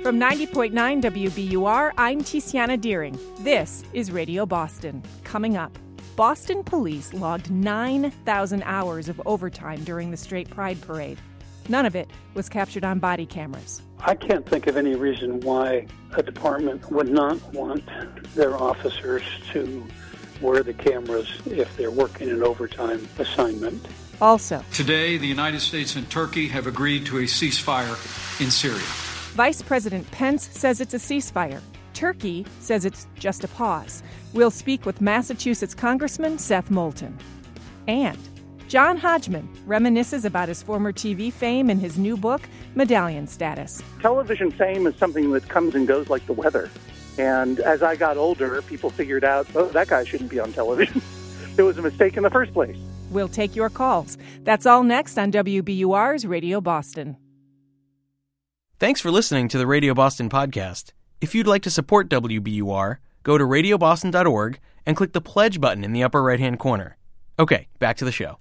From 90.9 WBUR, I'm Tiziana Deering. This is Radio Boston. Coming up, Boston police logged 9,000 hours of overtime during the Straight Pride Parade. None of it was captured on body cameras. I can't think of any reason why a department would not want their officers to wear the cameras if they're working an overtime assignment. Also, today, the United States and Turkey have agreed to a ceasefire in Syria. Vice President Pence says it's a ceasefire. Turkey says it's just a pause. We'll speak with Massachusetts Congressman Seth Moulton. And John Hodgman reminisces about his former TV fame in his new book, Medallion Status. Television fame is something that comes and goes like the weather. And as I got older, people figured out, oh, that guy shouldn't be on television. It was a mistake in the first place. We'll take your calls. That's all next on WBUR's Radio Boston. Thanks for listening to the Radio Boston podcast. If you'd like to support WBUR, go to radioboston.org and click the pledge button in the upper right-hand corner. Okay, back to the show.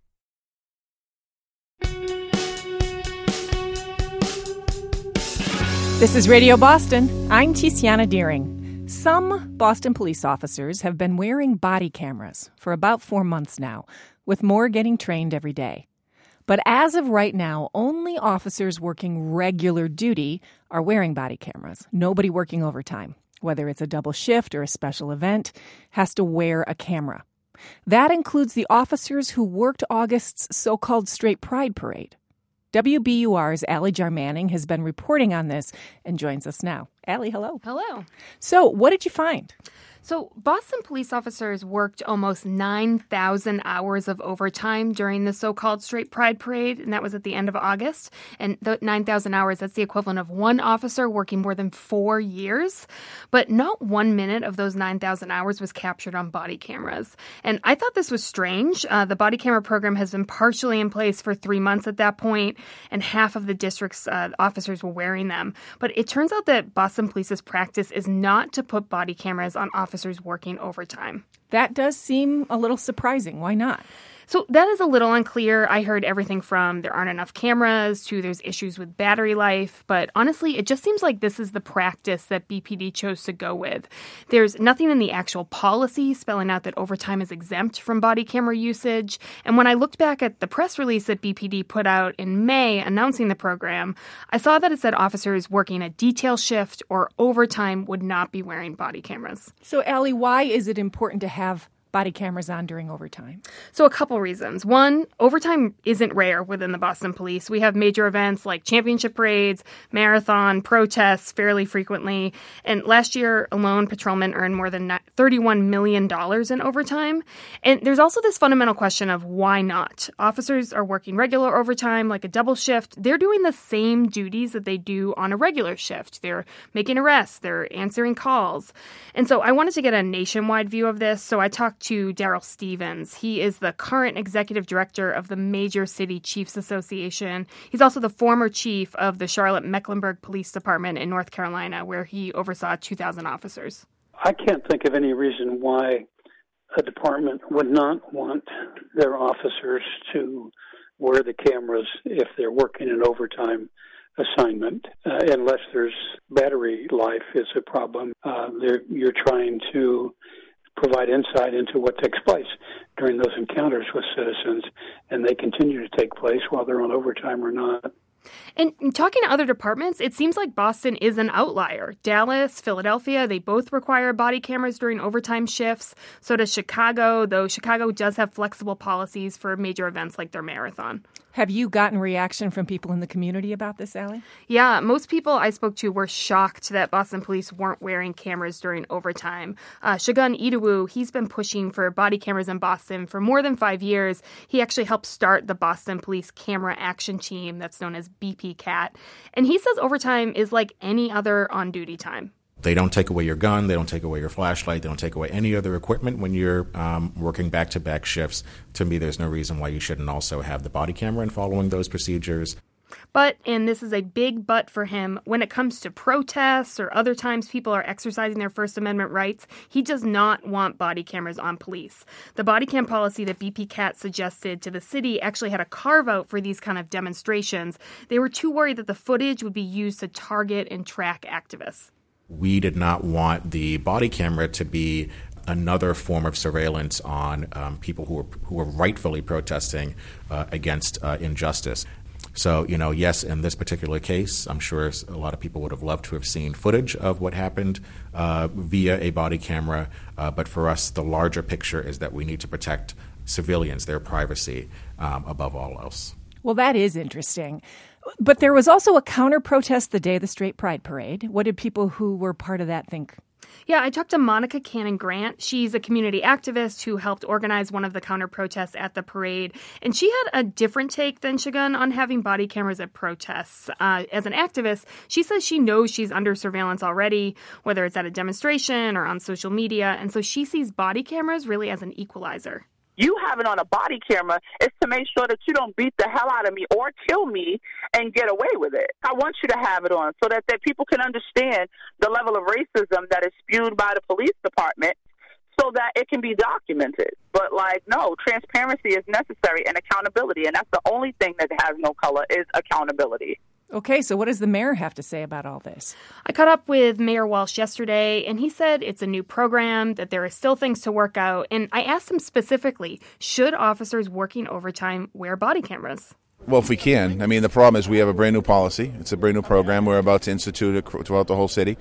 This is Radio Boston. I'm Tiziana Deering. Some Boston police officers have been wearing body cameras for about 4 months now, with more getting trained every day. But as of right now, only officers working regular duty are wearing body cameras. Nobody working overtime, whether it's a double shift or a special event, has to wear a camera. That includes the officers who worked August's so-called Straight Pride Parade. WBUR's Allie Jarmanning has been reporting on this and joins us now. Allie, hello. Hello. So what did you find? So Boston police officers worked almost 9,000 hours of overtime during the so-called Straight Pride Parade, and that was at the end of August. And the 9,000 hours, that's the equivalent of one officer working more than 4 years. But not 1 minute of those 9,000 hours was captured on body cameras. And I thought this was strange. The body camera program has been partially in place for 3 months at that point, and half of the district's officers were wearing them. But it turns out that Boston Police's practice is not to put body cameras on officers working overtime. That does seem a little surprising. Why not? So that is a little unclear. I heard everything from there aren't enough cameras to there's issues with battery life. But honestly, it just seems like this is the practice that BPD chose to go with. There's nothing in the actual policy spelling out that overtime is exempt from body camera usage. And when I looked back at the press release that BPD put out in May announcing the program, I saw that it said officers working a detail shift or overtime would not be wearing body cameras. So, Allie, why is it important to have body cameras on during overtime? So a couple reasons. One, overtime isn't rare within the Boston Police. We have major events like championship parades, marathon, protests fairly frequently. And last year alone, patrolmen earned more than $31 million in overtime. And there's also this fundamental question of why not? Officers are working regular overtime, like a double shift. They're doing the same duties that they do on a regular shift. They're making arrests. They're answering calls. And so I wanted to get a nationwide view of this. So I talked to Daryl Stevens. He is the current executive director of the Major City Chiefs Association. He's also the former chief of the Charlotte-Mecklenburg Police Department in North Carolina, where he oversaw 2,000 officers. I can't think of any reason why a department would not want their officers to wear the cameras if they're working an overtime assignment, unless there's battery life is a problem. You're trying to provide insight into what takes place during those encounters with citizens, and they continue to take place whether they're on overtime or not. And talking to other departments, it seems like Boston is an outlier. Dallas, Philadelphia, they both require body cameras during overtime shifts. So does Chicago, though Chicago does have flexible policies for major events like their marathon. Have you gotten reaction from people in the community about this, Allie? Yeah, most people I spoke to were shocked that Boston police weren't wearing cameras during overtime. Shagun Idowu, he's been pushing for body cameras in Boston for more than 5 years. He actually helped start the Boston Police Camera Action Team that's known as BPCAT. And he says overtime is like any other on-duty time. They don't take away your gun. They don't take away your flashlight. They don't take away any other equipment when you're working back-to-back shifts. To me, there's no reason why you shouldn't also have the body camera and following those procedures. But, and this is a big but for him, when it comes to protests or other times people are exercising their First Amendment rights, he does not want body cameras on police. The body cam policy that BP Cat suggested to the city actually had a carve-out for these kind of demonstrations. They were too worried that the footage would be used to target and track activists. We did not want the body camera to be another form of surveillance on people who were rightfully protesting against injustice. So, yes, in this particular case, I'm sure a lot of people would have loved to have seen footage of what happened via a body camera. But for us, the larger picture is that we need to protect civilians, their privacy, above all else. Well, that is interesting. But there was also a counter-protest the day of the Straight Pride Parade. What did people who were part of that think? Yeah, I talked to Monica Cannon-Grant. She's a community activist who helped organize one of the counter-protests at the parade. And she had a different take than Shagun on having body cameras at protests. As an activist, she says she knows she's under surveillance already, whether it's at a demonstration or on social media. And so she sees body cameras really as an equalizer. You have it on a body camera is to make sure that you don't beat the hell out of me or kill me and get away with it. I want you to have it on so that people can understand the level of racism that is spewed by the police department so that it can be documented. But, no, transparency is necessary and accountability, and that's the only thing that has no color is accountability. Okay, so what does the mayor have to say about all this? I caught up with Mayor Walsh yesterday, and he said it's a new program, that there are still things to work out. And I asked him specifically, should officers working overtime wear body cameras? Well, if we can. I mean, the problem is we have a brand new policy. It's a brand new program. We're about to institute it throughout the whole city.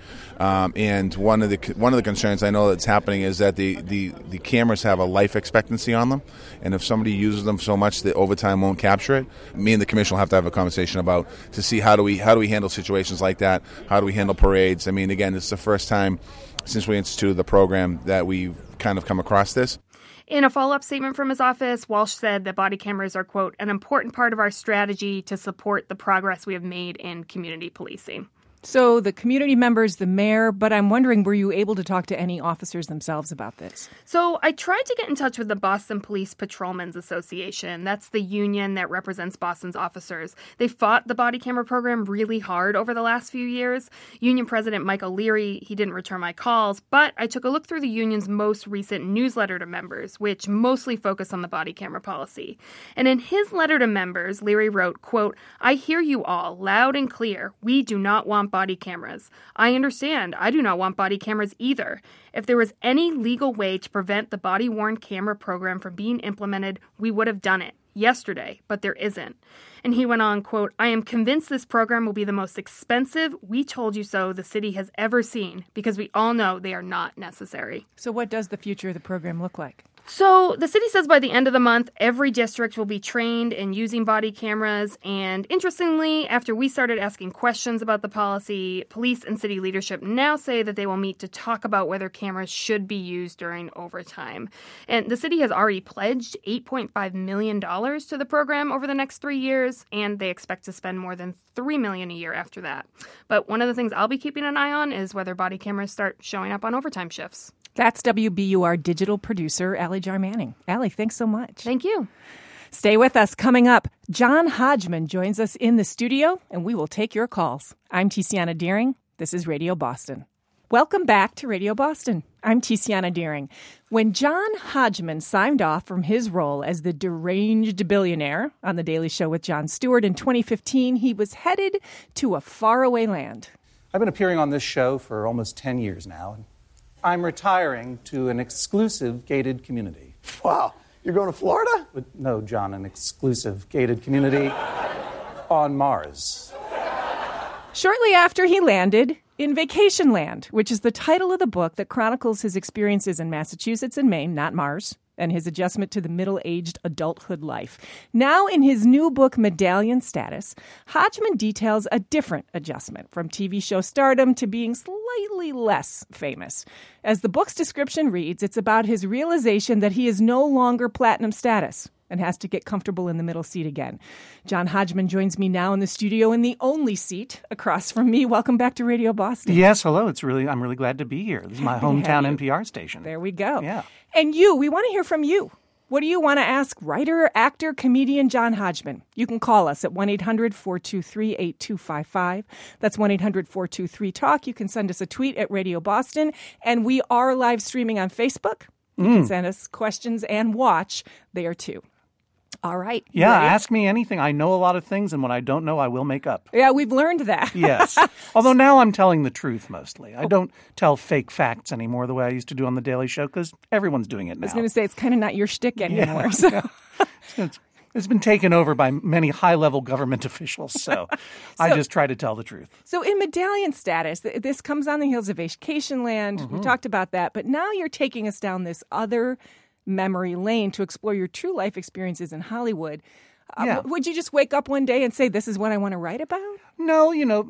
And one of the concerns I know that's happening is that the cameras have a life expectancy on them. And if somebody uses them so much that overtime won't capture it, me and the commission will have to have a conversation about to see how do we handle situations like that? How do we handle parades? I mean, again, it's the first time since we instituted the program that we've kind of come across this. In a follow-up statement from his office, Walsh said that body cameras are, quote, an important part of our strategy to support the progress we have made in community policing. So the community members, the mayor, but I'm wondering, were you able to talk to any officers themselves about this? So I tried to get in touch with the Boston Police Patrolmen's Association. That's the union that represents Boston's officers. They fought the body camera program really hard over the last few years. Union President Michael Leary, he didn't return my calls, but I took a look through the union's most recent newsletter to members, which mostly focused on the body camera policy. And in his letter to members, Leary wrote, quote, I hear you all loud and clear. We do not want body cameras. I understand. I do not want body cameras either. If there was any legal way to prevent the body-worn camera program from being implemented, we would have done it yesterday, but there isn't. And he went on, quote, I am convinced this program will be the most expensive we told you so the city has ever seen because we all know they are not necessary. So what does the future of the program look like? So the city says by the end of the month, every district will be trained in using body cameras. And interestingly, after we started asking questions about the policy, police and city leadership now say that they will meet to talk about whether cameras should be used during overtime. And the city has already pledged $8.5 million to the program over the next 3 years, and they expect to spend more than $3 million a year after that. But one of the things I'll be keeping an eye on is whether body cameras start showing up on overtime shifts. That's WBUR digital producer, Allie Jarmanning. Allie, thanks so much. Thank you. Stay with us. Coming up, John Hodgman joins us in the studio, and we will take your calls. I'm Tiziana Deering. This is Radio Boston. Welcome back to Radio Boston. I'm Tiziana Deering. When John Hodgman signed off from his role as the deranged billionaire on The Daily Show with Jon Stewart in 2015, he was headed to a faraway land. I've been appearing on this show for almost 10 years now. I'm retiring to an exclusive gated community. Wow. You're going to Florida? No, John, an exclusive gated community on Mars. Shortly after he landed in Vacation Land, which is the title of the book that chronicles his experiences in Massachusetts and Maine, not Mars, and his adjustment to the middle-aged adulthood life. Now, in his new book, Medallion Status, Hodgman details a different adjustment from TV show stardom to being slightly less famous. As the book's description reads, it's about his realization that he is no longer platinum status and has to get comfortable in the middle seat again. John Hodgman joins me now in the studio in the only seat across from me. Welcome back to Radio Boston. Yes, hello. I'm really glad to be here. This is my hometown NPR station. There we go. Yeah. And we want to hear from you. What do you want to ask writer, actor, comedian John Hodgman? You can call us at 1-800-423-8255. That's 1-800-423-TALK. You can send us a tweet at Radio Boston. And we are live streaming on Facebook. You can send us questions and watch there, too. All right. Yeah, ready? Ask me anything. I know a lot of things, and what I don't know, I will make up. Yeah, we've learned that. Yes. Although now I'm telling the truth mostly. I don't tell fake facts anymore the way I used to do on The Daily Show because everyone's doing it now. I was going to say, it's kind of not your shtick anymore. So. It's been taken over by many high-level government officials, so I just try to tell the truth. So in Medallion Status, this comes on the heels of Vacationland. We talked about that, but now you're taking us down this other memory lane to explore your true life experiences in Hollywood. Would you just wake up one day and say, this is what I want to write about? No,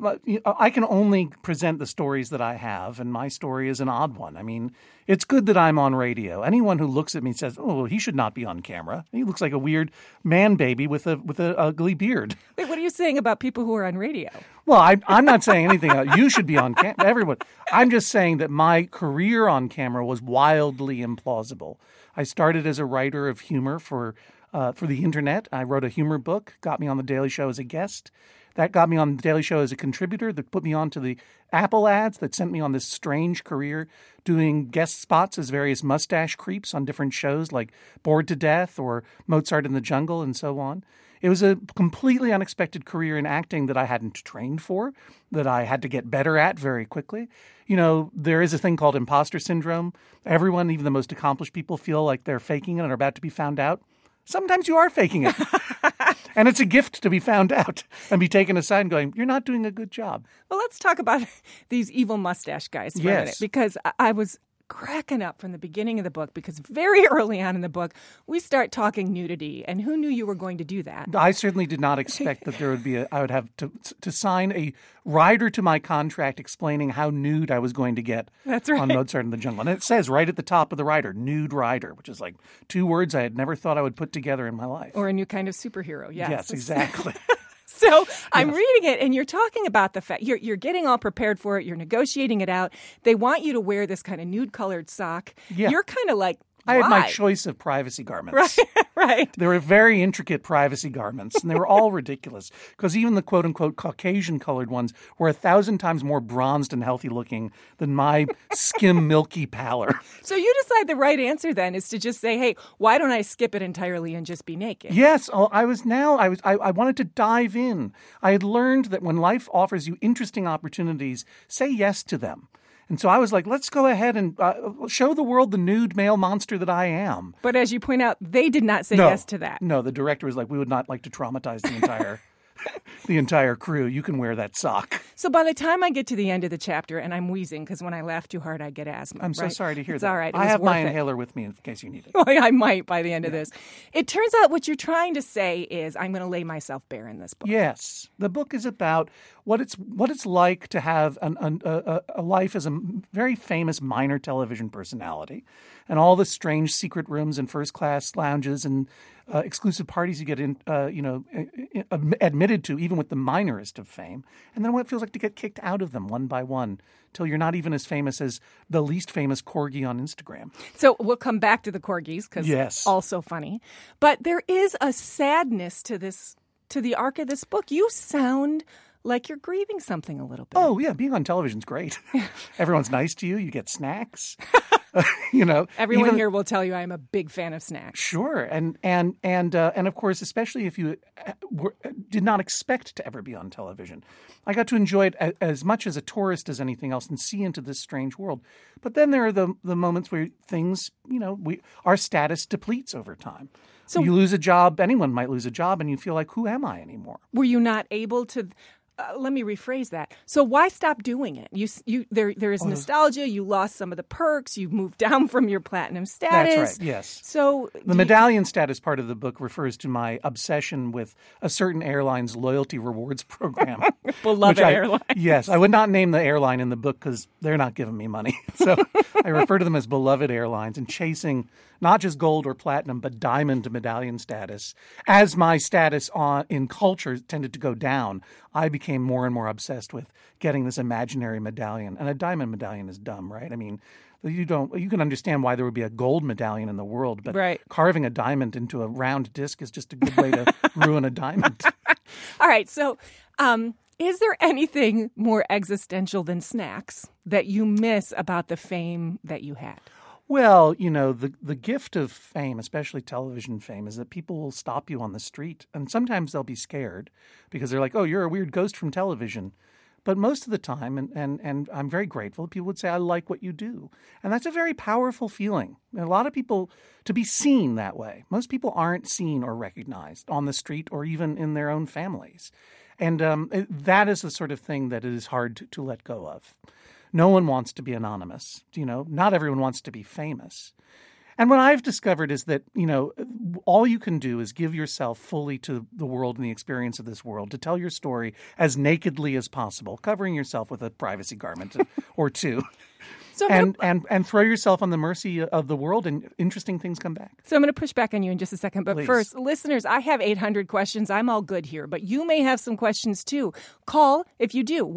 I can only present the stories that I have, and my story is an odd one. I mean, it's good that I'm on radio. Anyone who looks at me says, oh, he should not be on camera. He looks like a weird man baby with a ugly beard. Wait, what are you saying about people who are on radio? Well, I'm not saying anything. You should be on camera. Everyone. I'm just saying that my career on camera was wildly implausible. I started as a writer of humor for the internet. I wrote a humor book, got me on The Daily Show as a guest. That got me on The Daily Show as a contributor, that put me onto the Apple ads, that sent me on this strange career doing guest spots as various mustache creeps on different shows like Bored to Death or Mozart in the Jungle and so on. It was a completely unexpected career in acting that I hadn't trained for, that I had to get better at very quickly. There is a thing called imposter syndrome. Everyone, even the most accomplished people, feel like they're faking it and are about to be found out. Sometimes you are faking it. And it's a gift to be found out and be taken aside and going, you're not doing a good job. Well, let's talk about these evil mustache guys for a minute, because I was cracking up from the beginning of the book, because very early on in the book, we start talking nudity, and who knew you were going to do that? I certainly did not expect that there would be I would have to sign a rider to my contract explaining how nude I was going to get on Mozart in the Jungle. And it says right at the top of the rider, nude rider, which is like two words I had never thought I would put together in my life. Or a new kind of superhero, yes. Yes, exactly. So I'm reading it, and you're talking about the fact you're getting all prepared for it. You're negotiating it out. They want you to wear this kind of nude-colored sock. Yeah. You're kind of like, I had my choice of privacy garments. Right. There were very intricate privacy garments, and they were all ridiculous because even the quote-unquote Caucasian-colored ones were 1,000 times more bronzed and healthy-looking than my skim, milky pallor. So you decide the right answer then is to just say, hey, why don't I skip it entirely and just be naked? Yes. I wanted to dive in. I had learned that when life offers you interesting opportunities, say yes to them. And so I was like, let's go ahead and show the world the nude male monster that I am. But as you point out, they did not say yes to that. No, the director was like, we would not like to traumatize the entire crew. You can wear that sock. So by the time I get to the end of the chapter, and I'm wheezing because when I laugh too hard, I get asthma. I'm so sorry to hear that. It's all right. I have my inhaler with me in case you need it. Well, I might by the end of this. It turns out what you're trying to say is I'm going to lay myself bare in this book. Yes. The book is about what it's like to have a life as a very famous minor television personality and all the strange secret rooms and first-class lounges and exclusive parties you get admitted to, even with the minorest of fame, and then what it feels like to get kicked out of them one by one till you're not even as famous as the least famous corgi on Instagram. So we'll come back to the corgis because also funny. But there is a sadness to the arc of this book. You sound like you're grieving something a little bit. Oh, yeah. Being on television's great. Everyone's nice to you. You get snacks. Everyone here will tell you I'm a big fan of snacks. Sure. And of course, especially if you did not expect to ever be on television. I got to enjoy it as much as a tourist as anything else and see into this strange world. But then there are the moments where things, our status depletes over time. So you lose a job, anyone might lose a job, and you feel like, who am I anymore? Were you not able to... let me rephrase that. So why stop doing it? There is nostalgia. You lost some of the perks. You moved down from your platinum status. That's right, yes. So the medallion status part of the book refers to my obsession with a certain airline's loyalty rewards program. Beloved Airlines. Yes. I would not name the airline in the book because they're not giving me money. So I refer to them as beloved airlines and chasing not just gold or platinum, but diamond medallion status. As my status in culture tended to go down, I became became more and more obsessed with getting this imaginary medallion. And a diamond medallion is dumb, right? I mean, you can understand why there would be a gold medallion in the world, but carving a diamond into a round disc is just a good way to ruin a diamond. All right. So, is there anything more existential than snacks that you miss about the fame that you had? Well, the gift of fame, especially television fame, is that people will stop you on the street. And sometimes they'll be scared because they're like, oh, you're a weird ghost from television. But most of the time, and I'm very grateful, people would say, I like what you do. And that's a very powerful feeling. And a lot of people, to be seen that way. Most people aren't seen or recognized on the street or even in their own families. And that is the sort of thing that it is hard to let go of. No one wants to be anonymous. Not everyone wants to be famous. And what I've discovered is that, all you can do is give yourself fully to the world and the experience of this world, to tell your story as nakedly as possible, covering yourself with a privacy garment or two. So and throw yourself on the mercy of the world, and interesting things come back. So I'm going to push back on you in just a second. But Please. First, listeners, I have 800 questions. I'm all good here. But you may have some questions, too. Call, if you do,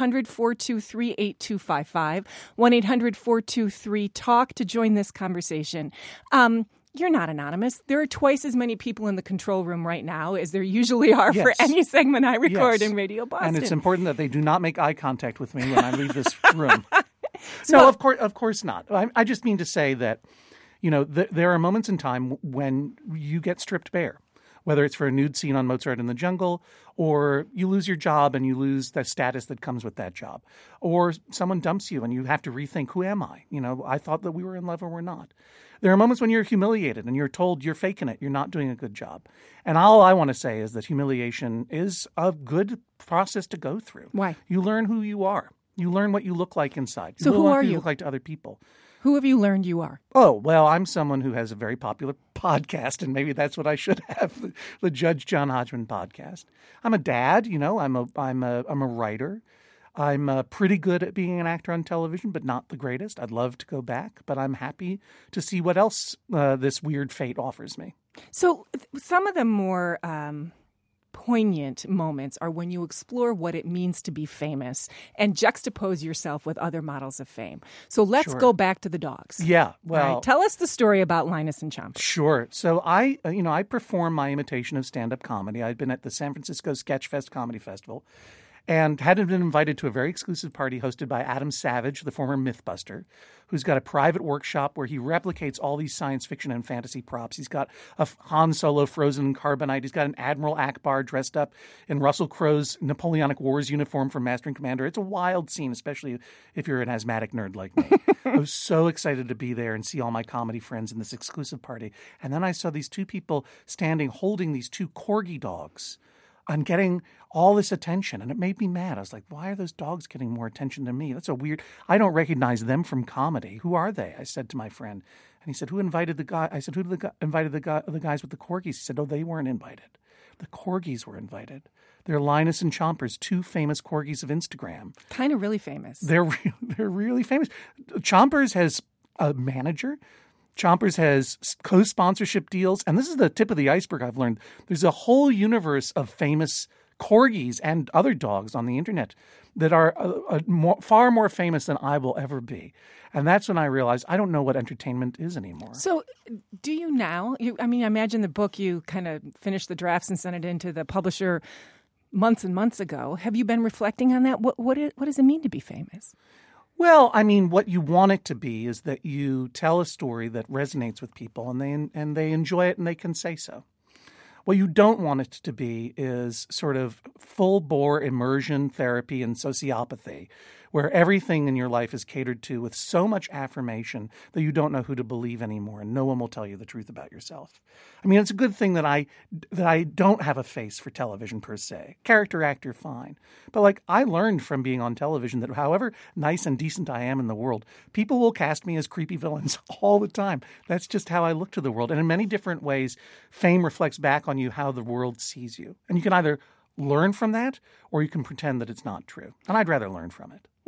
1-800-423-8255, 1-800-423-TALK to join this conversation. You're not anonymous. There are twice as many people in the control room right now as there usually are for any segment I record in Radio Boston. And it's important that they do not make eye contact with me when I leave this room. No, of course not. I just mean to say that, there are moments in time when you get stripped bare, whether it's for a nude scene on Mozart in the Jungle, or you lose your job and you lose the status that comes with that job, or someone dumps you and you have to rethink, who am I? I thought that we were in love or we're not. There are moments when you're humiliated and you're told you're faking it, you're not doing a good job. And all I want to say is that humiliation is a good process to go through. Why? You learn who you are. You learn what you look like inside. So who are you? You look like to other people. Who have you learned you are? Oh, well, I'm someone who has a very popular podcast, and maybe that's what I should have, the Judge John Hodgman podcast. I'm a dad, I'm a writer. I'm pretty good at being an actor on television, but not the greatest. I'd love to go back, but I'm happy to see what else this weird fate offers me. So some of the more poignant moments are when you explore what it means to be famous and juxtapose yourself with other models of fame. So let's go back to the dogs. Yeah, well, right, tell us the story about Linus and Chomper. Sure. So I perform my imitation of stand-up comedy. I'd been at the San Francisco Sketchfest Comedy Festival and had been invited to a very exclusive party hosted by Adam Savage, the former Mythbuster, who's got a private workshop where he replicates all these science fiction and fantasy props. He's got a Han Solo frozen in carbonite. He's got an Admiral Akbar dressed up in Russell Crowe's Napoleonic Wars uniform from Master and Commander. It's a wild scene, especially if you're an asthmatic nerd like me. I was so excited to be there and see all my comedy friends in this exclusive party. And then I saw these two people standing holding these two corgi dogs and getting all this attention. And it made me mad. I was like, why are those dogs getting more attention than me? That's a weird... I don't recognize them from comedy. Who are they? I said to my friend. And he said, who invited the guy? I said, who invited the guys with the corgis? He said, oh, they weren't invited. The corgis were invited. They're Linus and Chomper's two famous corgis of Instagram. Kind of really famous. They're really famous. Chomper's has a manager. Chomper's has co-sponsorship deals. And this is the tip of the iceberg I've learned. There's a whole universe of famous corgis and other dogs on the internet that are far more famous than I will ever be. And that's when I realized I don't know what entertainment is anymore. So do you now? I imagine the book, you kind of finished the drafts and sent it into the publisher months and months ago. Have you been reflecting on that? What does it mean to be famous? Well, what you want it to be is that you tell a story that resonates with people and they enjoy it and they can say so. What you don't want it to be is sort of full-bore immersion therapy and sociopathy, where everything in your life is catered to with so much affirmation that you don't know who to believe anymore, and no one will tell you the truth about yourself. It's a good thing that I don't have a face for television per se. Character actor, fine. But I learned from being on television that however nice and decent I am in the world, people will cast me as creepy villains all the time. That's just how I look to the world. And in many different ways, fame reflects back on you how the world sees you. And you can either learn from that or you can pretend that it's not true. And I'd rather learn from it.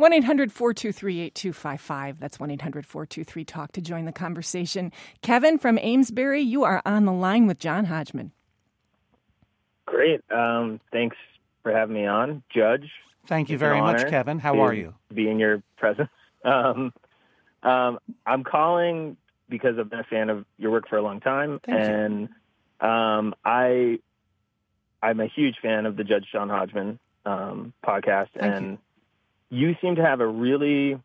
1-800-423-8255. That's 1-800-423-TALK to join the conversation. Kevin from Amesbury, you are on the line with John Hodgman. Great. Thanks for having me on. Judge. Thank you very much, Kevin. How are you? Be in your presence. I'm calling because I've been a fan of your work for a long time. Thank you. I'm a huge fan of the Judge John Hodgman podcast. Thank you seem to have a really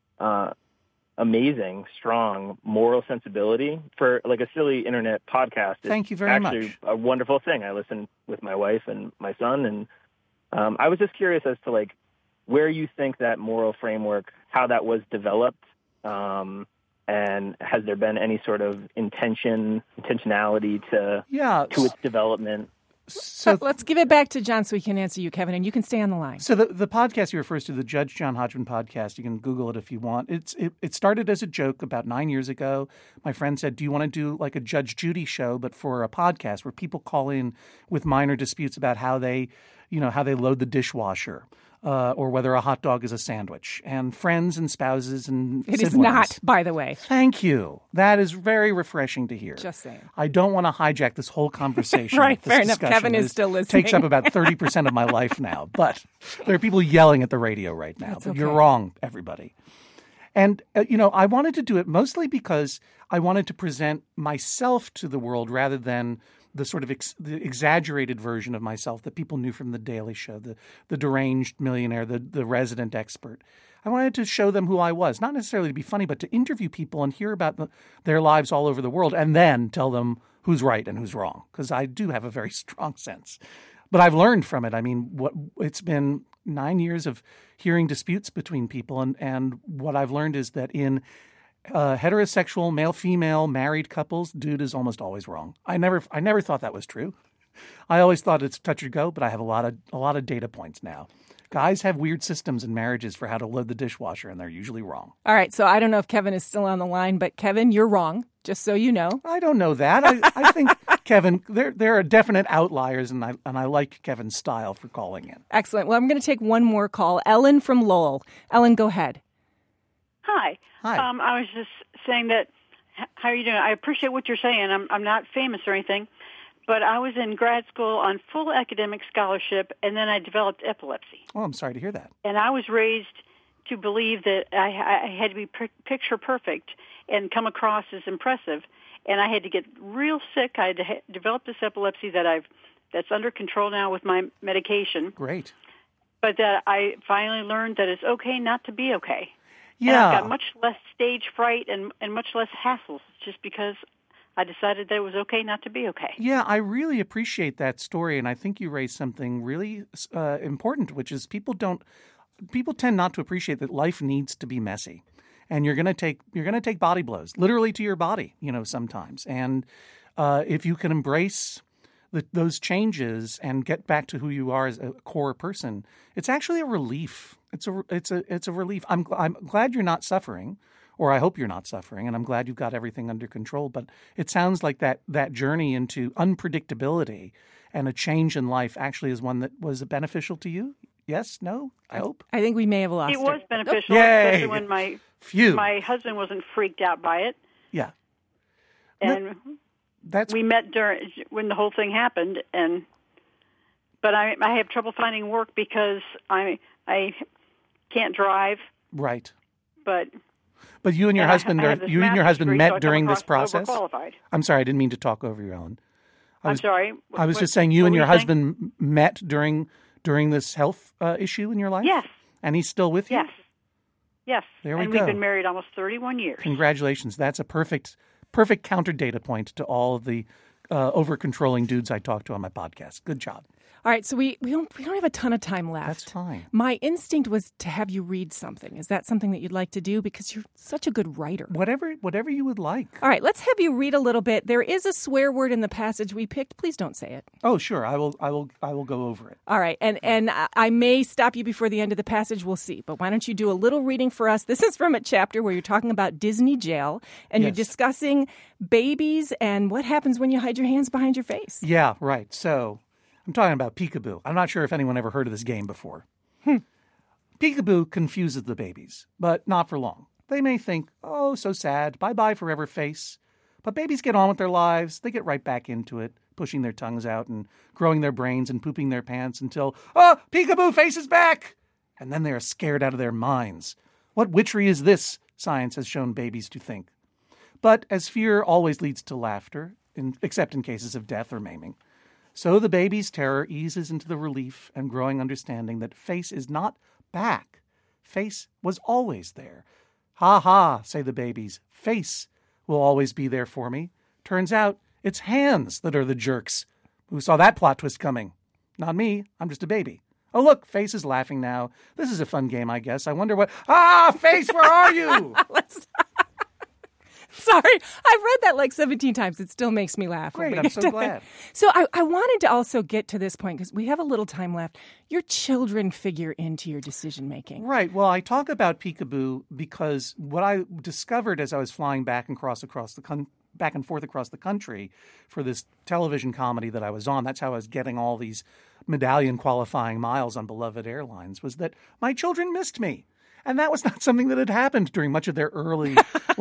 amazing, strong moral sensibility for like a silly internet podcast. Thank you very much. It's actually a wonderful thing. I listen with my wife and my son, and I was just curious as to like where you think that moral framework, how that was developed, and has there been any sort of intentionality to its development? So let's give it back to John so he can answer you, Kevin, and you can stay on the line. So the podcast you refers to, the Judge John Hodgman podcast, you can Google it if you want. It started as a joke about 9 years ago. My friend said, do you want to do like a Judge Judy show, but for a podcast where people call in with minor disputes about how they load the dishwasher. Or whether a hot dog is a sandwich, and friends and spouses and It siblings. is not, by the way. Thank you. That is very refreshing to hear. Just saying. I don't want to hijack this whole conversation. Right, this fair enough. discussion Kevin is still listening. Takes up about 30% of my life now, but there are people yelling at the radio right now. That's But okay. You're wrong, everybody. And, I wanted to do it mostly because I wanted to present myself to the world rather than the sort of the exaggerated version of myself that people knew from The Daily Show, the deranged millionaire, the resident expert. I wanted to show them who I was, not necessarily to be funny, but to interview people and hear about their lives all over the world and then tell them who's right and who's wrong, because I do have a very strong sense. But I've learned from it. I mean, it's been 9 years of hearing disputes between people, and what I've learned is that in heterosexual, male-female, married couples, dude is almost always wrong. I never thought that was true. I always thought it's touch or go, but I have a lot of data points now. Guys have weird systems in marriages for how to load the dishwasher, and they're usually wrong. All right, so I don't know if Kevin is still on the line, but Kevin, you're wrong, just so you know. I don't know that. I think, Kevin, there are definite outliers, and I like Kevin's style for calling in. Excellent. Well, I'm going to take one more call. Ellen from Lowell. Ellen, go ahead. Hi. Hi. I was just saying that, how are you doing? I appreciate what you're saying. I'm not famous or anything, but I was in grad school on full academic scholarship, and then I developed epilepsy. Oh, I'm sorry to hear that. And I was raised to believe that I had to be picture perfect and come across as impressive, and I had to get real sick. I had to develop this epilepsy that's under control now with my medication. Great. But that I finally learned that it's okay not to be okay. Yeah. And I've got much less stage fright and much less hassles just because I decided that it was okay not to be okay. Yeah, I really appreciate that story, and I think you raised something really important, which is people tend not to appreciate that life needs to be messy, and you're going to take body blows, literally to your body, sometimes. And if you can embrace those changes and get back to who you are as a core person, it's actually a relief. It's a relief. I'm glad you're not suffering, or I hope you're not suffering, and I'm glad you've got everything under control. But it sounds like that journey into unpredictability and a change in life actually is one that was beneficial to you. Yes? No? I hope. I think we may have lost it. It was beneficial, Yay. especially when my husband wasn't freaked out by it. Yeah. And we met when the whole thing happened, but I have trouble finding work because I can't drive. Right. But you and your husband met during this process? Overqualified. I'm sorry, I didn't mean to talk over you, Ellen. I'm sorry. I was just saying you and your husband met during this health issue in your life? Yes. And he's still with you? Yes. There we go. And we've been married almost 31 years. Congratulations. That's a perfect counter data point to all of the over-controlling dudes I talk to on my podcast. Good job. All right, so we don't have a ton of time left. That's fine. My instinct was to have you read something. Is that something that you'd like to do? Because you're such a good writer. Whatever you would like. All right, let's have you read a little bit. There is a swear word in the passage we picked. Please don't say it. Oh, sure. I will go over it. All right, and I may stop you before the end of the passage. We'll see. But why don't you do a little reading for us? This is from a chapter where you're talking about Disney jail, and You're discussing babies and what happens when you hide your hands behind your face. Yeah, right. So I'm talking about Peekaboo. I'm not sure if anyone ever heard of this game before. Peekaboo confuses the babies, but not for long. They may think, oh, so sad, bye-bye forever face. But babies get on with their lives. They get right back into it. pushing their tongues out and growing their brains and pooping their pants until, oh, peekaboo, face is back! And then they are scared out of their minds. What witchery is this? Science has shown babies to think. But as fear always leads to laughter, except in cases of death or maiming, so the baby's terror eases into the relief and growing understanding that face is not back. Face was always there. Ha ha, say the babies. Face will always be there for me. Turns out it's hands that are the jerks. Who saw that plot twist coming? Not me. I'm just a baby. Oh, look, Face is laughing now. This is a fun game, I guess. I wonder what... Ah, Face, where are you? Sorry, I've read that like 17 times. It still makes me laugh. Great, I'm so glad. So I wanted to also get to this point because we have a little time left. Your children figure into your decision-making. Right. Well, I talk about peekaboo because what I discovered as I was flying back and forth across the country for this television comedy that I was on, that's how I was getting all these medallion qualifying miles on beloved airlines, was that my children missed me. And that was not something that had happened during much of their early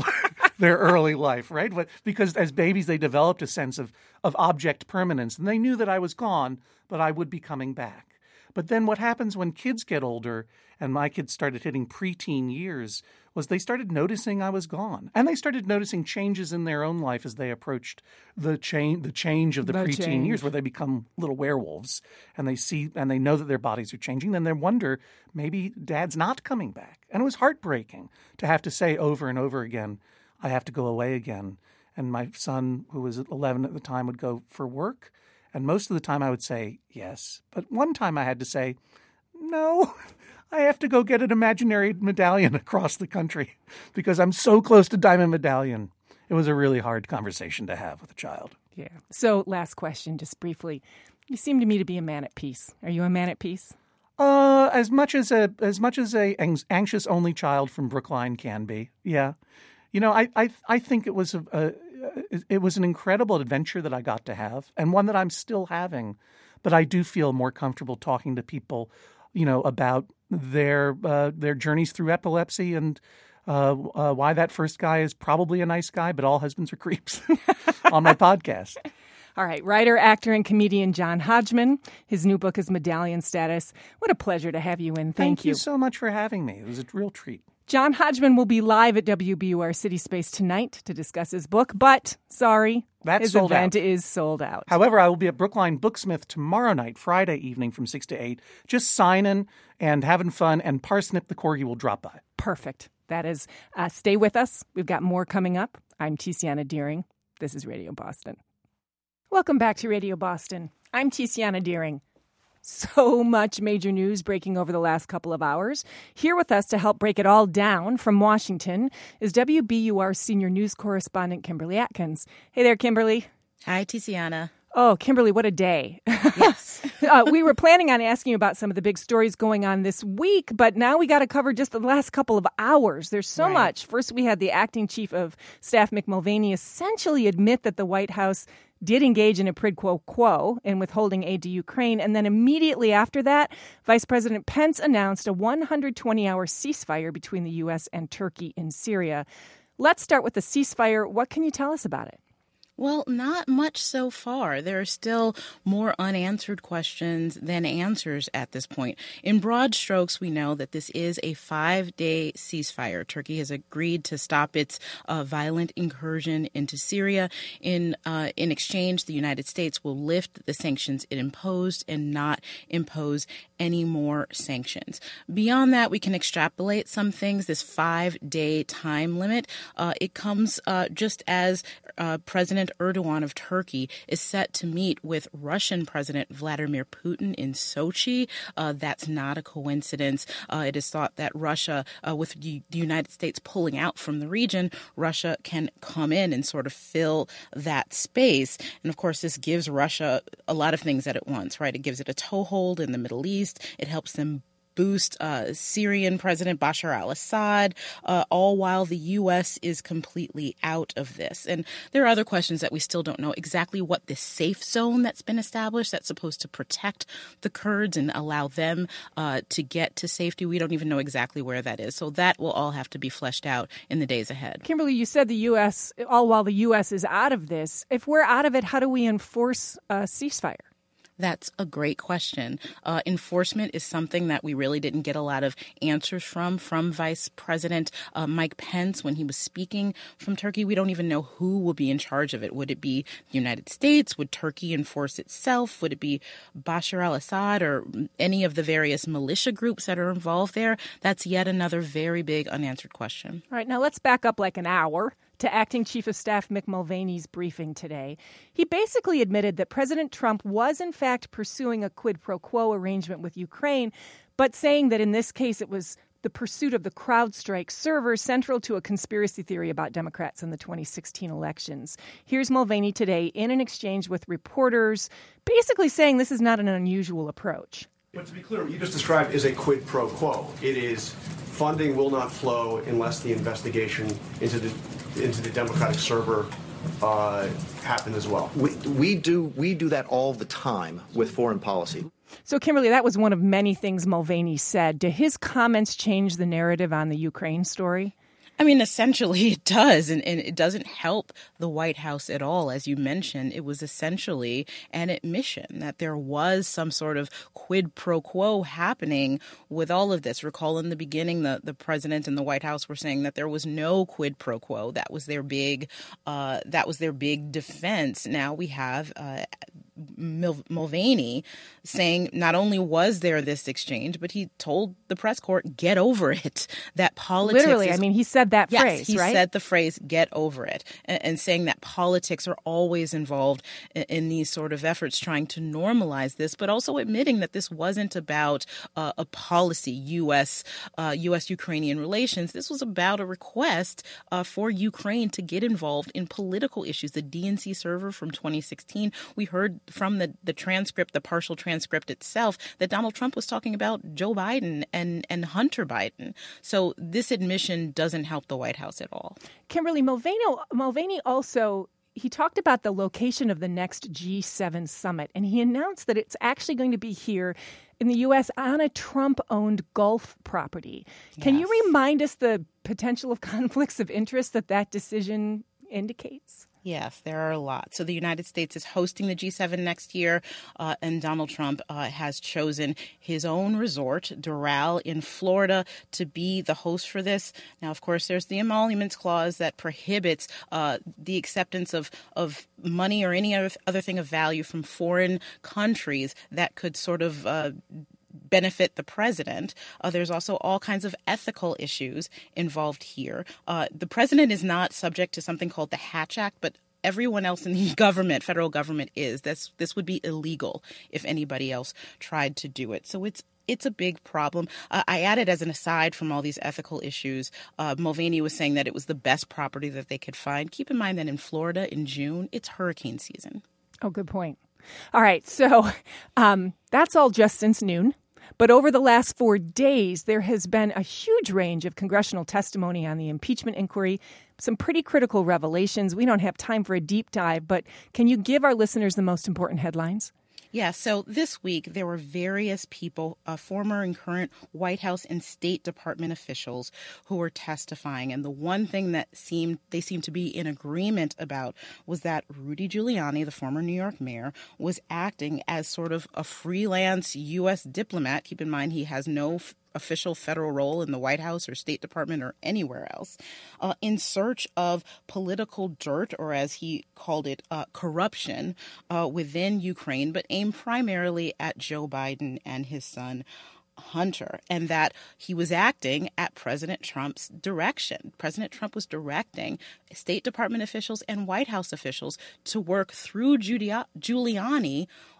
life, right? But because as babies, they developed a sense of object permanence, and they knew that I was gone, but I would be coming back. But then what happens when kids get older, and my kids started hitting preteen years, was they started noticing I was gone. And they started noticing changes in their own life as they approached the change of the preteen years, where they become little werewolves. And they know that their bodies are changing. Then they wonder, maybe Dad's not coming back. And it was heartbreaking to have to say over and over again, I have to go away again. And my son, who was 11 at the time, would go for work. And most of the time I would say yes. But one time I had to say, no, I have to go get an imaginary medallion across the country because I'm so close to Diamond Medallion. It was a really hard conversation to have with a child. Yeah. So last question, just briefly. You seem to me to be a man at peace. Are you a man at peace? As much as a anxious only child from Brookline can be. Yeah. You know, I think it was an incredible adventure that I got to have, and one that I'm still having. But I do feel more comfortable talking to people, you know, about their journeys through epilepsy and why that first guy is probably a nice guy, but all husbands are creeps on my podcast. All right. Writer, actor, and comedian John Hodgman. His new book is Medallion Status. What a pleasure to have you in. Thank you. Thank you so much for having me. It was a real treat. John Hodgman will be live at WBUR City Space tonight to discuss his book, but sorry, his event is sold out. However, I will be at Brookline Booksmith tomorrow night, Friday evening from 6 to 8, just signing and having fun, and Parsnip the Corgi will drop by. Perfect. That is, stay with us. We've got more coming up. I'm Tiziana Deering. This is Radio Boston. Welcome back to Radio Boston. I'm Tiziana Deering. So much major news breaking over the last couple of hours. Here with us to help break it all down from Washington is WBUR senior news correspondent Kimberly Atkins. Hey there, Kimberly. Hi, Tiziana. Oh, Kimberly, what a day. Yes. We were planning on asking you about some of the big stories going on this week, but now we got to cover just the last couple of hours. There's so much. First, we had the acting chief of staff, Mick Mulvaney, essentially admit that the White House did engage in a quid pro quo in withholding aid to Ukraine. And then immediately after that, Vice President Pence announced a 120-hour ceasefire between the U.S. and Turkey in Syria. Let's start with the ceasefire. What can you tell us about it? Well, not much so far. There are still more unanswered questions than answers at this point. In broad strokes, we know that this is a 5-day ceasefire. Turkey has agreed to stop its violent incursion into Syria. In exchange, the United States will lift the sanctions it imposed and not impose any more sanctions. Beyond that, we can extrapolate some things. This 5-day time limit, it comes just as President Erdogan of Turkey is set to meet with Russian President Vladimir Putin in Sochi. That's not a coincidence. It is thought that Russia, with the United States pulling out from the region, Russia can come in and sort of fill that space. And of course, this gives Russia a lot of things at once, right? It gives it a toehold in the Middle East. It helps them boost Syrian President Bashar al-Assad, all while the U.S. is completely out of this. And there are other questions that we still don't know exactly what this safe zone that's been established that's supposed to protect the Kurds and allow them to get to safety. We don't even know exactly where that is. So that will all have to be fleshed out in the days ahead. Kimberly, you said the U.S., all while the U.S. is out of this. If we're out of it, how do we enforce a ceasefire? That's a great question. Enforcement is something that we really didn't get a lot of answers from Vice President Mike Pence when he was speaking from Turkey. We don't even know who will be in charge of it. Would it be the United States? Would Turkey enforce itself? Would it be Bashar al-Assad or any of the various militia groups that are involved there? That's yet another very big unanswered question. All right, now let's back up like an hour to Acting Chief of Staff Mick Mulvaney's briefing today. He basically admitted that President Trump was in fact pursuing a quid pro quo arrangement with Ukraine, but saying that in this case it was the pursuit of the CrowdStrike server central to a conspiracy theory about Democrats in the 2016 elections. Here's Mulvaney today in an exchange with reporters, basically saying this is not an unusual approach. But to be clear, what you just described is a quid pro quo. It is funding will not flow unless the investigation into the Democratic server happened as well. We do that all the time with foreign policy. So, Kimberly, that was one of many things Mulvaney said. Do his comments change the narrative on the Ukraine story? I mean, essentially it does, and it doesn't help the White House at all. As you mentioned, it was essentially an admission that there was some sort of quid pro quo happening with all of this. Recall in the beginning, the president and the White House were saying that there was no quid pro quo. That was their big defense. Now we have Mulvaney saying not only was there this exchange, but he told the press court, get over it. That politics literally, I mean, he said that yes, phrase, he right? said the phrase, get over it, and saying that politics are always involved in these sort of efforts trying to normalize this, but also admitting that this wasn't about a policy, U.S.-Ukrainian relations. This was about a request for Ukraine to get involved in political issues. The DNC server from 2016, we heard from the transcript, the partial transcript itself, that Donald Trump was talking about Joe Biden and Hunter Biden. So this admission doesn't help the White House at all. Kimberly, Mulvaney also, he talked about the location of the next G7 summit, and he announced that it's actually going to be here in the U.S. on a Trump-owned Gulf property. Yes. Can you remind us the potential of conflicts of interest that decision indicates? Yes, there are a lot. So the United States is hosting the G7 next year, and Donald Trump has chosen his own resort, Doral in Florida, to be the host for this. Now, of course, there's the emoluments clause that prohibits the acceptance of money or any other thing of value from foreign countries that could sort of benefit the president. There's also all kinds of ethical issues involved here. The president is not subject to something called the Hatch Act, but everyone else in the government, federal government, is. This would be illegal if anybody else tried to do it. So it's a big problem. I added as an aside from all these ethical issues, Mulvaney was saying that it was the best property that they could find. Keep in mind that in Florida in June, it's hurricane season. Oh, good point. All right. So that's all just since noon. But over the last 4 days, there has been a huge range of congressional testimony on the impeachment inquiry, some pretty critical revelations. We don't have time for a deep dive, but can you give our listeners the most important headlines? Yeah, so this week there were various people, former and current White House and State Department officials who were testifying. And the one thing that they seemed to be in agreement about was that Rudy Giuliani, the former New York mayor, was acting as sort of a freelance U.S. diplomat. Keep in mind he has no official federal role in the White House or State Department or anywhere else, in search of political dirt, or as he called it, corruption within Ukraine, but aimed primarily at Joe Biden and his son Hunter, and that he was acting at President Trump's direction. President Trump was directing State Department officials and White House officials to work through Giuliani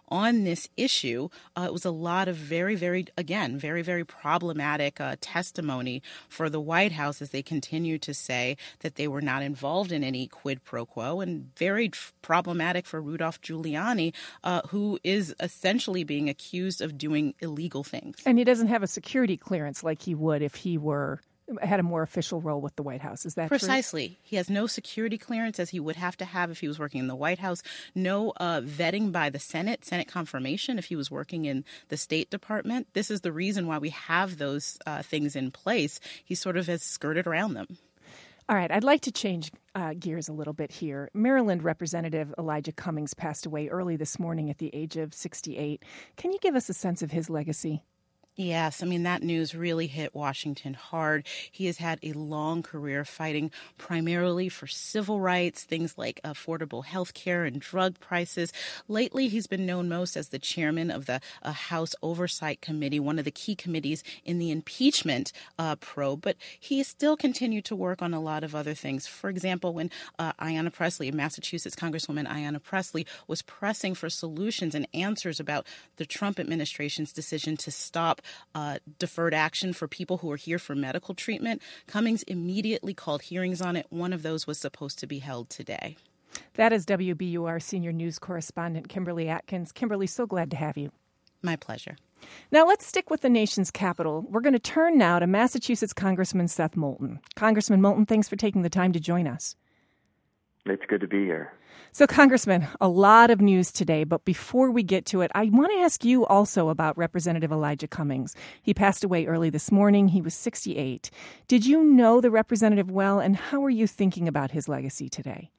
on this issue. It was a lot of very, very problematic testimony for the White House as they continue to say that they were not involved in any quid pro quo, and very problematic for Rudolph Giuliani, who is essentially being accused of doing illegal things. And he doesn't have a security clearance like he would if he had a more official role with the White House. Is that Precisely. true? He has no security clearance as he would have to have if he was working in the White House. No vetting by the Senate confirmation if he was working in the State Department. This is the reason why we have those things in place. He sort of has skirted around them. All right, I'd like to change gears a little bit here. Maryland Representative Elijah Cummings passed away early this morning at the age of 68. Can you give us a sense of his legacy? Yes, I mean, that news really hit Washington hard. He has had a long career fighting primarily for civil rights, things like affordable health care and drug prices. Lately, he's been known most as the chairman of the House Oversight Committee, one of the key committees in the impeachment probe. But he has still continued to work on a lot of other things. For example, when Ayanna Pressley, Massachusetts Congresswoman Ayanna Pressley, was pressing for solutions and answers about the Trump administration's decision to stop deferred action for people who are here for medical treatment, Cummings immediately called hearings on it. One of those was supposed to be held today. That is WBUR senior news correspondent Kimberly Atkins. Kimberly, so glad to have you. My pleasure. Now let's stick with the nation's capital. We're going to turn now to Massachusetts Congressman Seth Moulton. Congressman Moulton, thanks for taking the time to join us. It's good to be here. So, Congressman, a lot of news today, but before we get to it, I want to ask you also about Representative Elijah Cummings. He passed away early this morning. He was 68. Did you know the representative well, and how are you thinking about his legacy today?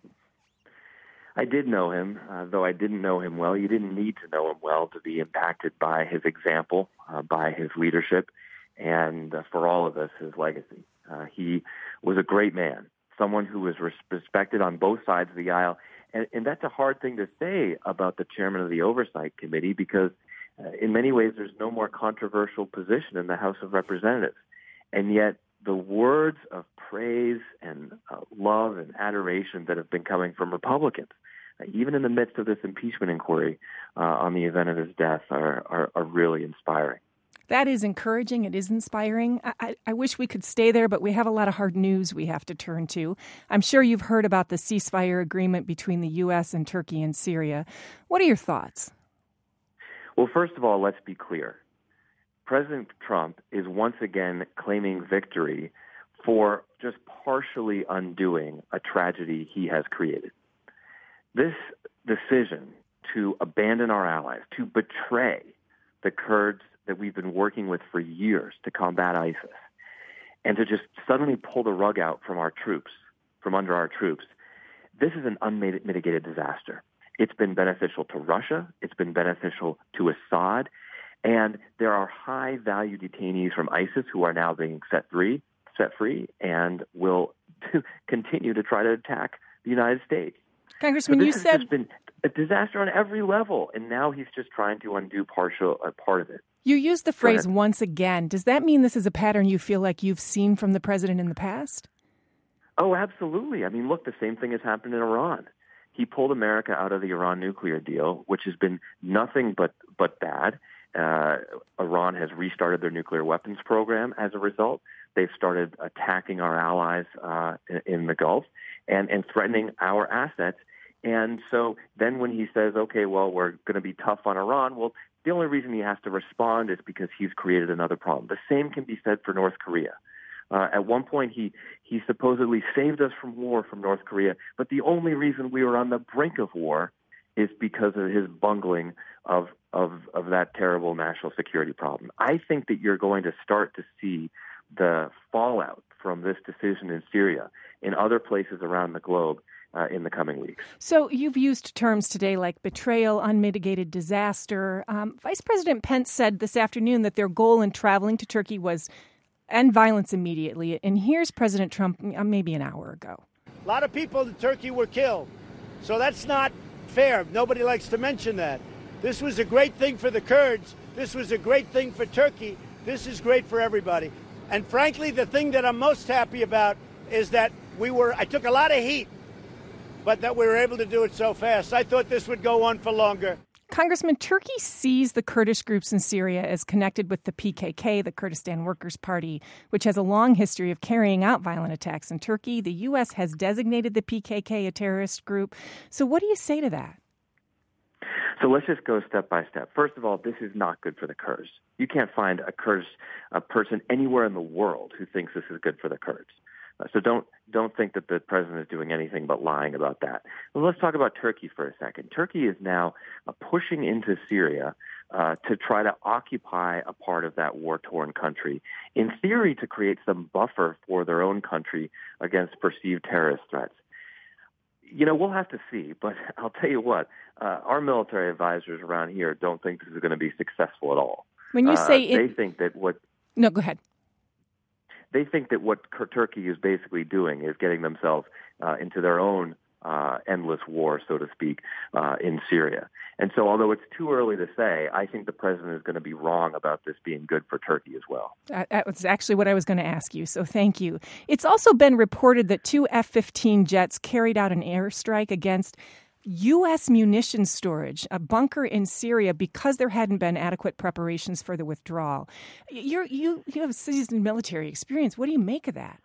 I did know him, though I didn't know him well. You didn't need to know him well to be impacted by his example, by his leadership, and for all of us, his legacy. He was a great man. Someone who was respected on both sides of the aisle. And that's a hard thing to say about the chairman of the Oversight Committee because in many ways there's no more controversial position in the House of Representatives. And yet the words of praise and love and adoration that have been coming from Republicans, even in the midst of this impeachment inquiry on the event of his death, are really inspiring. That is encouraging. It is inspiring. I wish we could stay there, but we have a lot of hard news we have to turn to. I'm sure you've heard about the ceasefire agreement between the U.S. and Turkey and Syria. What are your thoughts? Well, first of all, let's be clear. President Trump is once again claiming victory for just partially undoing a tragedy he has created. This decision to abandon our allies, to betray the Kurds that we've been working with for years to combat ISIS, and to just suddenly pull the rug out from our troops, from under our troops, this is an unmitigated disaster. It's been beneficial to Russia. It's been beneficial to Assad. And there are high-value detainees from ISIS who are now being set free, and will continue to try to attack the United States. Congressman, you said this has just been a disaster on every level, and now he's just trying to undo a part of it. You used the phrase once again. Does that mean this is a pattern you feel like you've seen from the president in the past? Oh, absolutely. I mean, look, the same thing has happened in Iran. He pulled America out of the Iran nuclear deal, which has been nothing but bad. Iran has restarted their nuclear weapons program as a result. They've started attacking our allies in the Gulf and threatening our assets. And so then when he says, okay, well, we're going to be tough on Iran, well, the only reason he has to respond is because he's created another problem. The same can be said for North Korea. At one point, he supposedly saved us from war from North Korea, but the only reason we were on the brink of war is because of his bungling of that terrible national security problem. I think that you're going to start to see the fallout from this decision in Syria in other places around the globe in the coming weeks. So you've used terms today like betrayal, unmitigated disaster. Vice President Pence said this afternoon that their goal in traveling to Turkey was end violence immediately. And here's President Trump maybe an hour ago. A lot of people in Turkey were killed. So that's not fair. Nobody likes to mention that. This was a great thing for the Kurds. This was a great thing for Turkey. This is great for everybody. And frankly, the thing that I'm most happy about is that I took a lot of heat, but that we were able to do it so fast. I thought this would go on for longer. Congressman, Turkey sees the Kurdish groups in Syria as connected with the PKK, the Kurdistan Workers' Party, which has a long history of carrying out violent attacks in Turkey. The U.S. has designated the PKK a terrorist group. So what do you say to that? So let's just go step by step. First of all, this is not good for the Kurds. You can't find a Kurdish person anywhere in the world who thinks this is good for the Kurds. So don't think that the president is doing anything but lying about that. Well, let's talk about Turkey for a second. Turkey is now pushing into Syria to try to occupy a part of that war-torn country, in theory to create some buffer for their own country against perceived terrorist threats. We'll have to see, but I'll tell you what, our military advisors around here don't think this is going to be successful at all. When you say they think that what... No, go ahead. They think that what Turkey is basically doing is getting themselves into their own endless war, so to speak, in Syria. And so although it's too early to say, I think the president is going to be wrong about this being good for Turkey as well. That was actually what I was going to ask you, so thank you. It's also been reported that 2 F-15 jets carried out an airstrike against U.S. munitions storage, a bunker in Syria, because there hadn't been adequate preparations for the withdrawal. You have seasoned military experience. What do you make of that?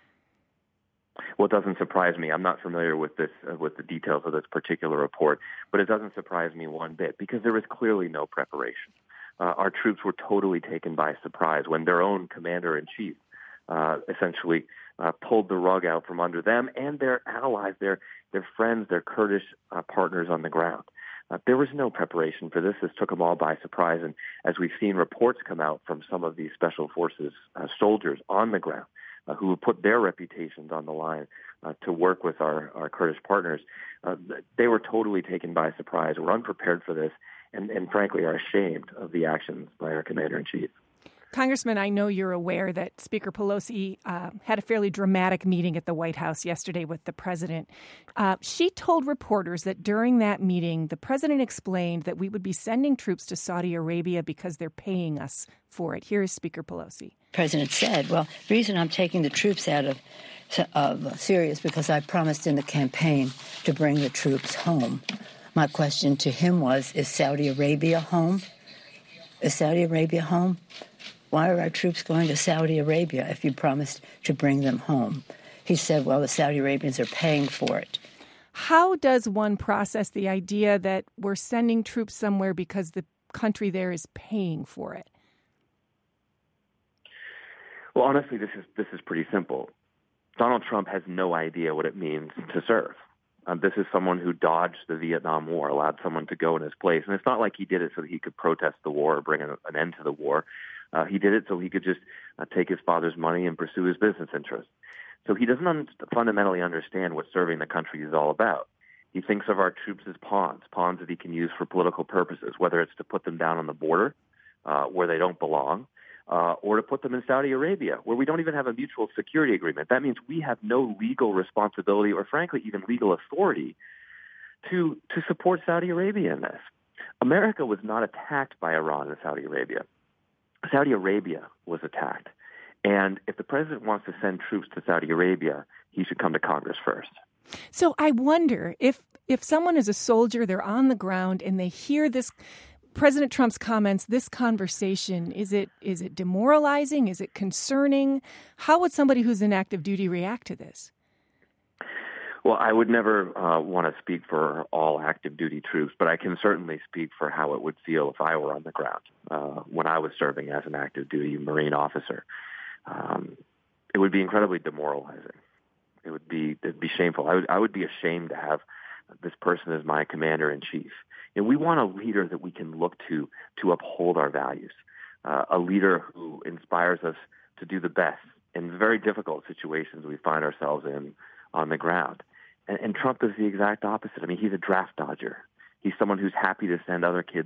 Well, it doesn't surprise me. I'm not familiar with this, with the details of this particular report, but it doesn't surprise me one bit because there was clearly no preparation. Our troops were totally taken by surprise when their own commander-in-chief essentially pulled the rug out from under them and their allies, their friends, their Kurdish partners on the ground. There was no preparation for this. This took them all by surprise. And as we've seen reports come out from some of these special forces soldiers on the ground who put their reputations on the line to work with our Kurdish partners, they were totally taken by surprise, were unprepared for this, and frankly are ashamed of the actions by our commander-in-chief. Congressman, I know you're aware that Speaker Pelosi had a fairly dramatic meeting at the White House yesterday with the president. She told reporters that during that meeting, the president explained that we would be sending troops to Saudi Arabia because they're paying us for it. Here is Speaker Pelosi. The president said, well, the reason I'm taking the troops out of Syria is because I promised in the campaign to bring the troops home. My question to him was, is Saudi Arabia home? Is Saudi Arabia home? Why are our troops going to Saudi Arabia if you promised to bring them home? He said, well, the Saudi Arabians are paying for it. How does one process the idea that we're sending troops somewhere because the country there is paying for it? Well, honestly, this is pretty simple. Donald Trump has no idea what it means to serve. This is someone who dodged the Vietnam War, allowed someone to go in his place. And it's not like he did it so that he could protest the war or bring an end to the war. He did it so he could just take his father's money and pursue his business interests. So he doesn't fundamentally understand what serving the country is all about. He thinks of our troops as pawns that he can use for political purposes, whether it's to put them down on the border where they don't belong, or to put them in Saudi Arabia, where we don't even have a mutual security agreement. That means we have no legal responsibility or, frankly, even legal authority to support Saudi Arabia in this. America was not attacked by Iran and Saudi Arabia. Saudi Arabia was attacked. And if the president wants to send troops to Saudi Arabia, he should come to Congress first. So I wonder if someone is a soldier, they're on the ground, and they hear this President Trump's comments, this conversation, is it demoralizing? Is it concerning? How would somebody who's in active duty react to this? Well, I would never want to speak for all active duty troops, but I can certainly speak for how it would feel if I were on the ground when I was serving as an active duty Marine officer. It would be incredibly demoralizing. It'd be shameful. I would be ashamed to have this person as my commander-in-chief. And we want a leader that we can look to uphold our values, a leader who inspires us to do the best in very difficult situations we find ourselves in on the ground. And Trump is the exact opposite. I mean, he's a draft dodger. He's someone who's happy to send other kids,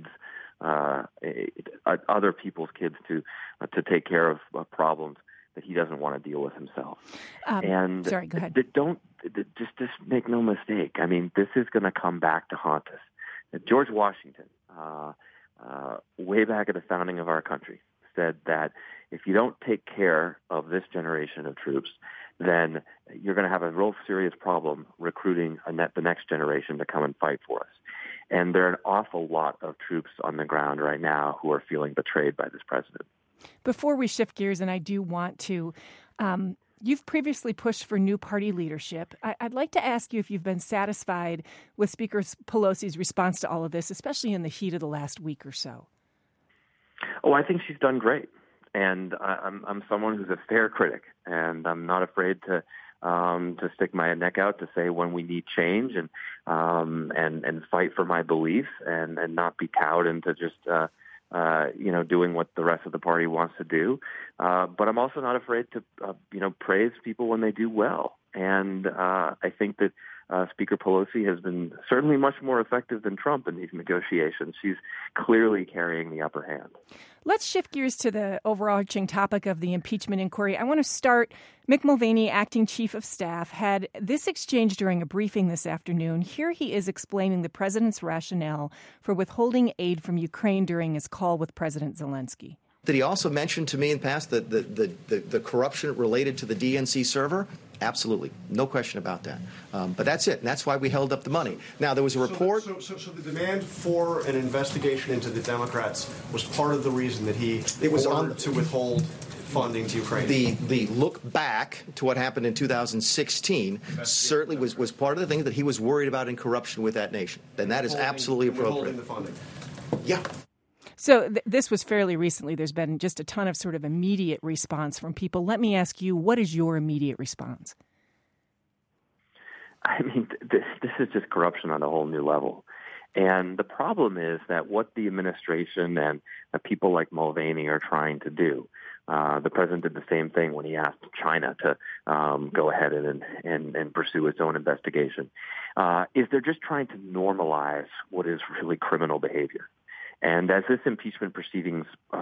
other people's kids to take care of problems that he doesn't want to deal with himself. Sorry, go ahead. Just make no mistake. I mean, this is going to come back to haunt us. George Washington, way back at the founding of our country, said that if you don't take care of this generation of troops, then you're going to have a real serious problem recruiting the next generation to come and fight for us. And there are an awful lot of troops on the ground right now who are feeling betrayed by this president. Before we shift gears, and I do want to, you've previously pushed for new party leadership. I'd like to ask you if you've been satisfied with Speaker Pelosi's response to all of this, especially in the heat of the last week or so. Oh, I think she's done great. And I'm someone who's a fair critic, and I'm not afraid to stick my neck out to say when we need change and fight for my beliefs and not be cowed into just doing what the rest of the party wants to do. But I'm also not afraid to praise people when they do well. And I think that Speaker Pelosi has been certainly much more effective than Trump in these negotiations. She's clearly carrying the upper hand. Let's shift gears to the overarching topic of the impeachment inquiry. I want to start. Mick Mulvaney, acting chief of staff, had this exchange during a briefing this afternoon. Here he is explaining the president's rationale for withholding aid from Ukraine during his call with President Zelensky. Did he also mention to me in the past the corruption related to the DNC server? Absolutely. No question about that. But that's it. And that's why we held up the money. Now, there was a report. So the demand for an investigation into the Democrats was part of the reason that he ordered to withhold funding to Ukraine. The look back to what happened in 2016 certainly was part of the thing that he was worried about in corruption with that nation. And that is absolutely appropriate. The funding. Yeah. So this was fairly recently. There's been just a ton of sort of immediate response from people. Let me ask you, what is your immediate response? I mean, this is just corruption on a whole new level. And the problem is that what the administration and people like Mulvaney are trying to do, the president did the same thing when he asked China to go ahead and pursue its own investigation, is they're just trying to normalize what is really criminal behavior. And as this impeachment proceedings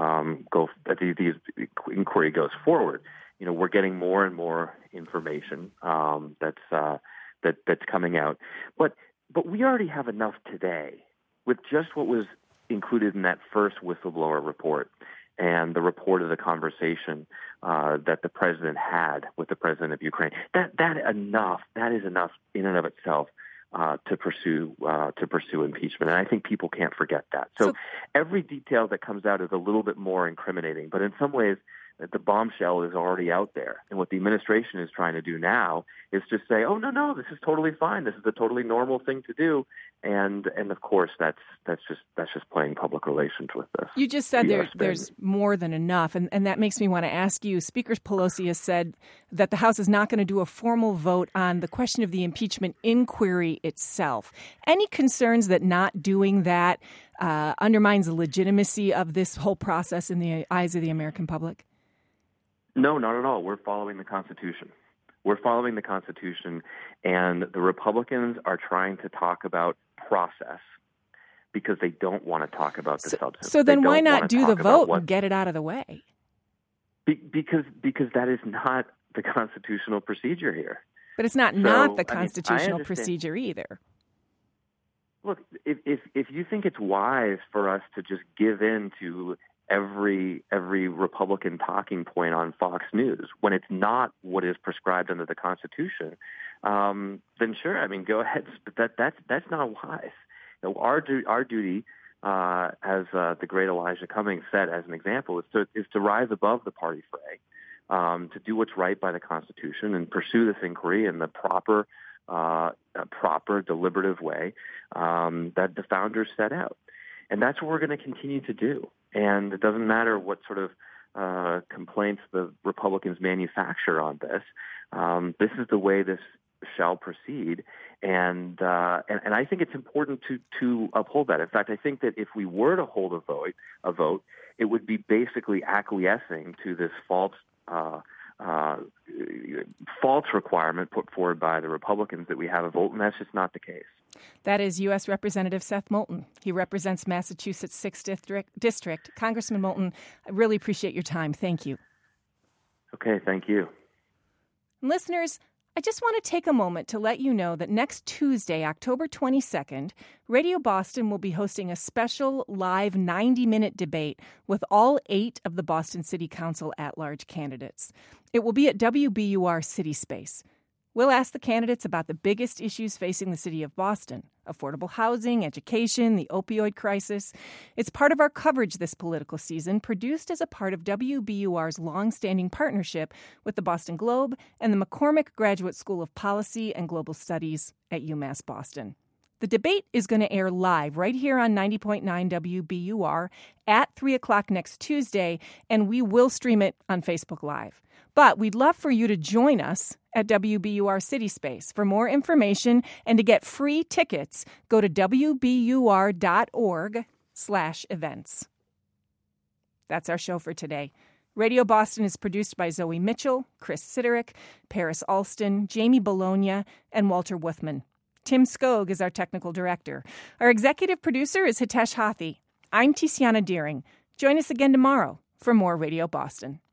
the inquiry goes forward, we're getting more and more information that's coming out. But we already have enough today with just what was included in that first whistleblower report and the report of the conversation that the president had with the president of Ukraine. That is enough in and of itself. To pursue impeachment, and I think people can't forget that. So every detail that comes out is a little bit more incriminating, but in some ways, the bombshell is already out there. And what the administration is trying to do now is just say, "Oh no, this is totally fine. This is a totally normal thing to do." And of course, that's just playing public relations with this. You just said there's more than enough, and that makes me want to ask you. Speaker Pelosi has said that the House is not going to do a formal vote on the question of the impeachment inquiry itself. Any concerns that not doing that undermines the legitimacy of this whole process in the eyes of the American public? No, not at all. We're following the Constitution. We're following the Constitution, and the Republicans are trying to talk about process because they don't want to talk about the substance. So then why not do the vote and get it out of the way? Because that is not the constitutional procedure here. But it's not the constitutional procedure either. Look, if you think it's wise for us to just give in to every Republican talking point on Fox News when it's not what is prescribed under the Constitution, then sure, I mean, go ahead. But that's not wise. Our duty, as the great Elijah Cummings said as an example, is to rise above the party fray, to do what's right by the Constitution and pursue this inquiry in the proper, deliberative way that the founders set out. And that's what we're going to continue to do. And it doesn't matter what sort of complaints the Republicans manufacture on this. This is the way this shall proceed. And I think it's important to uphold that. In fact, I think that if we were to hold a vote, it would be basically acquiescing to this false requirement put forward by the Republicans that we have a vote, and that's just not the case. That is U.S. Representative Seth Moulton. He represents Massachusetts' 6th District. Congressman Moulton, I really appreciate your time. Thank you. Okay, thank you. Listeners, I just want to take a moment to let you know that next Tuesday, October 22nd, Radio Boston will be hosting a special live 90-minute debate with all 8 of the Boston City Council at-large candidates. It will be at WBUR City Space. We'll ask the candidates about the biggest issues facing the city of Boston: affordable housing, education, the opioid crisis. It's part of our coverage this political season, produced as a part of WBUR's long-standing partnership with the Boston Globe and the McCormick Graduate School of Policy and Global Studies at UMass Boston. The debate is going to air live right here on 90.9 WBUR at 3 o'clock next Tuesday, and we will stream it on Facebook Live. But we'd love for you to join us at WBUR City Space. For more information and to get free tickets, go to wbur.org/events. That's our show for today. Radio Boston is produced by Zoe Mitchell, Chris Siderick, Paris Alston, Jamie Bologna, and Walter Wuthman. Tim Skog is our technical director. Our executive producer is Hitesh Hathi. I'm Tiziana Deering. Join us again tomorrow for more Radio Boston.